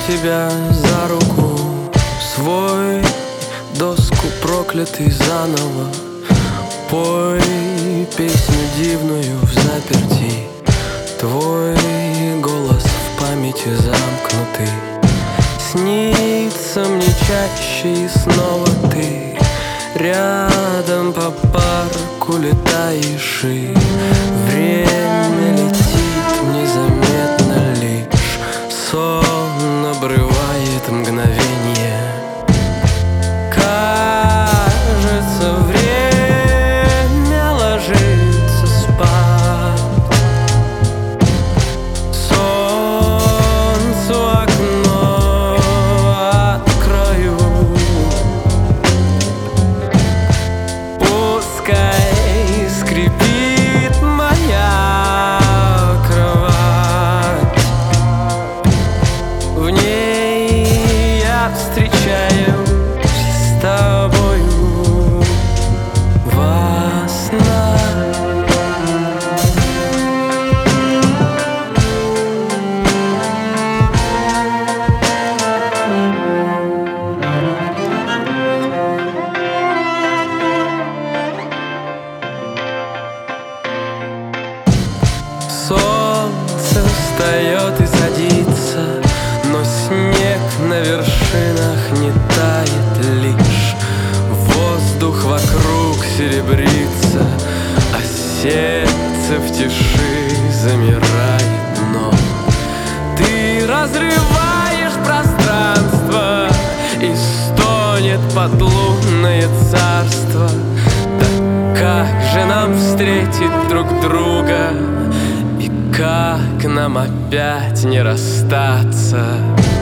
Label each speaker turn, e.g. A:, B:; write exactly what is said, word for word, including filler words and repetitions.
A: тебя за руку, свой доску проклятый заново. Пой песню дивную в заперти, твой голос в памяти замкнутый. Снится мне чаще и снова ты рядом по парку летаешь, и время летит незаметно лишь. Сон обрывает мгновение. Кажется, время ложится спать. Солнцу окно открою, пускай скрипит моя кровать. В ней я встречаюсь с тобою во снах. Солнце встает и садится, но снег на вершинах не тает лишь. Воздух вокруг серебрится, а сердце в тиши замирает. Но ты разрываешь пространство, и стонет подлунное царство. Да как же нам встретить друг друга, и как нам опять не расстаться?